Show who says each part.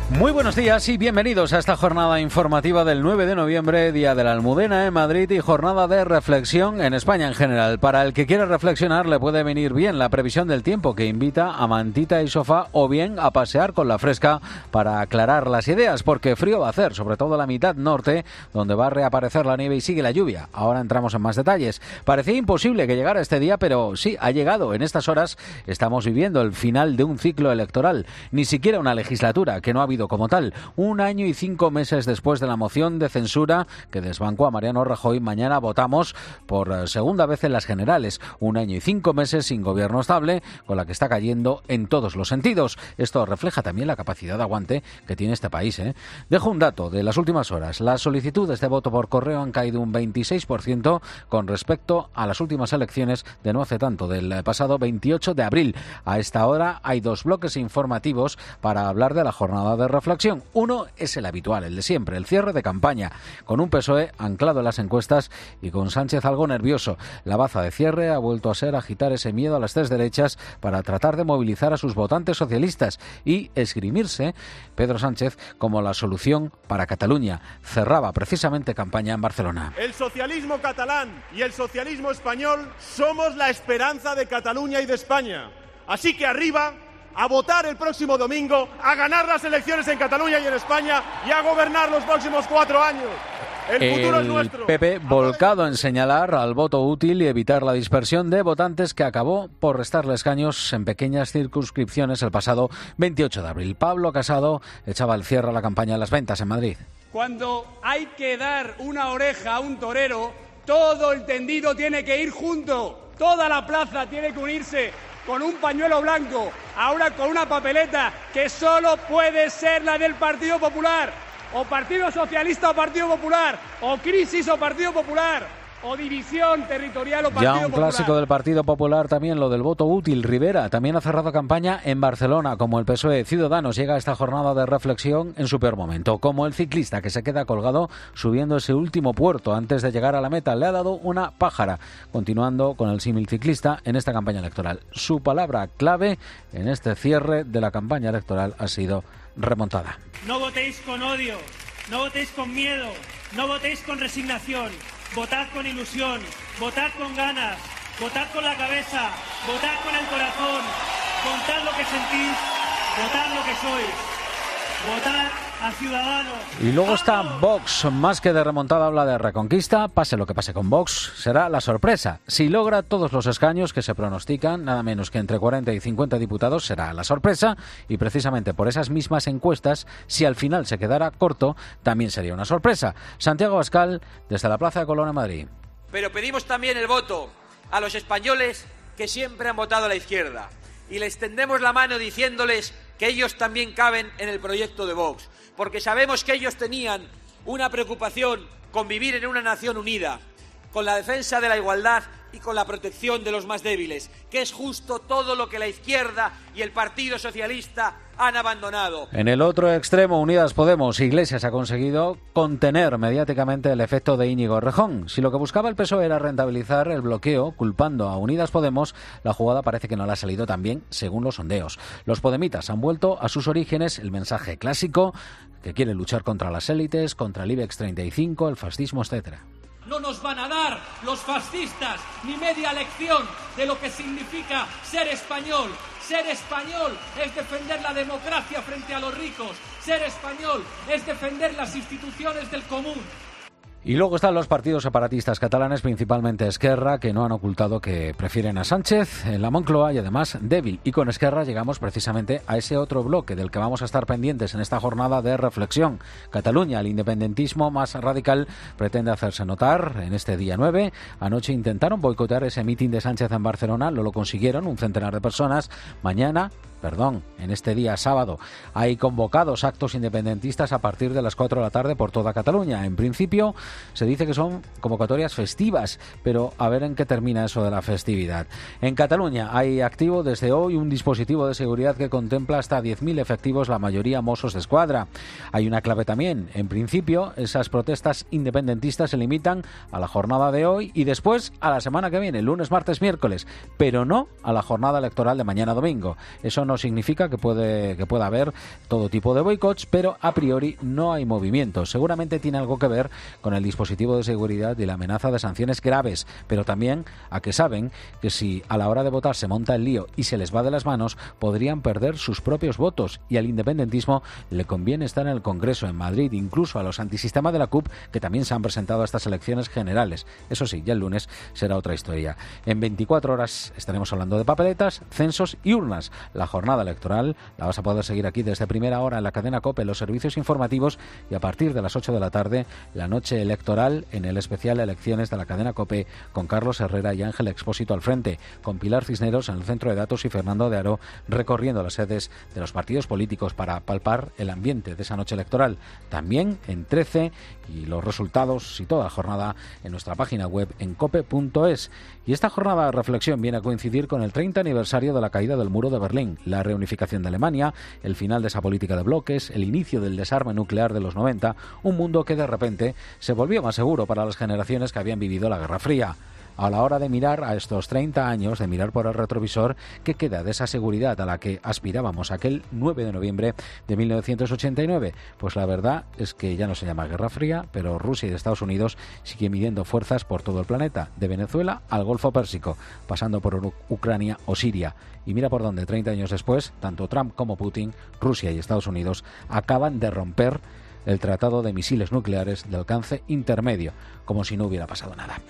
Speaker 1: Muy buenos días y bienvenidos a esta jornada informativa del 9 de noviembre, Día de la Almudena en Madrid y jornada de reflexión en España en general. Para el que quiere reflexionar le puede venir bien la previsión del tiempo que invita a mantita y sofá o bien a pasear con la fresca para aclarar las ideas, porque frío va a hacer, sobre todo la mitad norte, donde va a reaparecer la nieve y sigue la lluvia. Ahora entramos en más detalles. Parecía imposible que llegara este día, pero sí, ha llegado. En estas horas estamos viviendo el final de un ciclo electoral, ni siquiera una legislatura, que no ha habido como tal. 1 año y 5 meses después de la moción de censura que desbancó a Mariano Rajoy, mañana votamos por segunda vez en las generales. 1 año y 5 meses sin gobierno estable, con la que está cayendo en todos los sentidos. Esto refleja también la capacidad de aguante que tiene este país, Dejo un dato de las últimas horas. Las solicitudes de voto por correo han caído un 26% con respecto a las últimas elecciones de no hace tanto, del pasado 28 de abril. A esta hora hay 2 bloques informativos para hablar de la jornada de reflexión. Uno es el habitual, el de siempre, el cierre de campaña, con un PSOE anclado en las encuestas y con Sánchez algo nervioso. La baza de cierre ha vuelto a ser agitar ese miedo a las tres derechas para tratar de movilizar a sus votantes socialistas y esgrimirse Pedro Sánchez como la solución para Cataluña. Cerraba precisamente campaña en Barcelona.
Speaker 2: El socialismo catalán y el socialismo español somos la esperanza de Cataluña y de España. Así que arriba, a votar el próximo domingo, a ganar las elecciones en Cataluña y en España y a gobernar los próximos 4 años. El futuro es nuestro.
Speaker 1: PP volcado en señalar al voto útil y evitar la dispersión de votantes que acabó por restarle escaños en pequeñas circunscripciones el pasado 28 de abril. Pablo Casado echaba el cierre a la campaña de las ventas en Madrid.
Speaker 3: Cuando hay que dar una oreja a un torero, todo el tendido tiene que ir junto, toda la plaza tiene que unirse con un pañuelo blanco, ahora con una papeleta que solo puede ser la del Partido Popular, o Partido Socialista o Partido Popular, o crisis o Partido Popular, o división territorial o Partido
Speaker 1: Popular. Ya un clásico del Partido Popular también, lo del voto útil. Rivera también ha cerrado campaña en Barcelona, como el PSOE. Ciudadanos llega a esta jornada de reflexión en su peor momento, como el ciclista que se queda colgado subiendo ese último puerto antes de llegar a la meta. Le ha dado una pájara, continuando con el símil ciclista en esta campaña electoral. Su palabra clave en este cierre de la campaña electoral ha sido remontada.
Speaker 4: No votéis con odio, no votéis con miedo, no votéis con resignación. Votad con ilusión, votad con ganas, votad con la cabeza, votad con el corazón, contad lo que sentís, votad lo que sois, votad a Ciudadanos.
Speaker 1: Y luego está Vox, más que de remontada habla de reconquista. Pase lo que pase con Vox, será la sorpresa. Si logra todos los escaños que se pronostican, nada menos que entre 40 y 50 diputados, será la sorpresa. Y precisamente por esas mismas encuestas, si al final se quedara corto, también sería una sorpresa. Santiago Abascal, desde la Plaza de Colón en Madrid.
Speaker 5: Pero pedimos también el voto a los españoles que siempre han votado a la izquierda. Y les tendemos la mano diciéndoles que ellos también caben en el proyecto de Vox, porque sabemos que ellos tenían una preocupación con vivir en una nación unida, con la defensa de la igualdad y con la protección de los más débiles, que es justo todo lo que la izquierda y el Partido Socialista han abandonado.
Speaker 1: En el otro extremo, Unidas Podemos, Iglesias ha conseguido contener mediáticamente el efecto de Íñigo Errejón. Si lo que buscaba el PSOE era rentabilizar el bloqueo, culpando a Unidas Podemos, la jugada parece que no le ha salido tan bien, según los sondeos. Los podemitas han vuelto a sus orígenes, el mensaje clásico, que quiere luchar contra las élites, contra el IBEX 35, el fascismo, etcétera.
Speaker 6: No nos van a dar los fascistas ni media lección de lo que significa ser español. Ser español es defender la democracia frente a los ricos. Ser español es defender las instituciones del común.
Speaker 1: Y luego están los partidos separatistas catalanes, principalmente Esquerra, que no han ocultado que prefieren a Sánchez en la Moncloa y además débil. Y con Esquerra llegamos precisamente a ese otro bloque del que vamos a estar pendientes en esta jornada de reflexión. Cataluña, el independentismo más radical, pretende hacerse notar en este día 9. Anoche intentaron boicotear ese mitin de Sánchez en Barcelona, no lo consiguieron, un centenar de personas. En este día sábado hay convocados actos independentistas a partir de las 4 de la tarde por toda Cataluña. En principio Se dice que son convocatorias festivas, pero a ver en qué termina eso de la festividad. En Cataluña hay activo desde hoy un dispositivo de seguridad que contempla hasta 10.000 efectivos, la mayoría Mossos d'Esquadra. Hay una clave también. En principio, esas protestas independentistas se limitan a la jornada de hoy y después a la semana que viene, lunes, martes, miércoles, pero no a la jornada electoral de mañana domingo. Eso no significa que pueda haber todo tipo de boicots, pero a priori no hay movimientos. Seguramente tiene algo que ver con el dispositivo de seguridad y la amenaza de sanciones graves, pero también a que saben que si a la hora de votar se monta el lío y se les va de las manos, podrían perder sus propios votos, y al independentismo le conviene estar en el Congreso, en Madrid, incluso a los antisistema de la CUP, que también se han presentado a estas elecciones generales. Eso sí, ya el lunes será otra historia. En 24 horas estaremos hablando de papeletas, censos y urnas. La jornada electoral la vas a poder seguir aquí desde primera hora en la cadena COPE, en los servicios informativos, y a partir de las 8 de la tarde, la noche electoral en el especial Elecciones de la cadena COPE, con Carlos Herrera y Ángel Expósito al frente, con Pilar Cisneros en el centro de datos y Fernando de Aro recorriendo las sedes de los partidos políticos para palpar el ambiente de esa noche electoral. También en 13 y los resultados y toda la jornada en nuestra página web en cope.es. Y esta jornada de reflexión viene a coincidir con el 30 aniversario de la caída del muro de Berlín, la reunificación de Alemania, el final de esa política de bloques, el inicio del desarme nuclear de los 90, un mundo que de repente se volvió más seguro para las generaciones que habían vivido la Guerra Fría. A la hora de mirar a estos 30 años, de mirar por el retrovisor, ¿qué queda de esa seguridad a la que aspirábamos aquel 9 de noviembre de 1989? Pues la verdad es que ya no se llama Guerra Fría, pero Rusia y Estados Unidos siguen midiendo fuerzas por todo el planeta, de Venezuela al Golfo Pérsico, pasando por Ucrania o Siria. Y mira por dónde, 30 años después, tanto Trump como Putin, Rusia y Estados Unidos, acaban de romper el tratado de misiles nucleares de alcance intermedio, como si no hubiera pasado nada.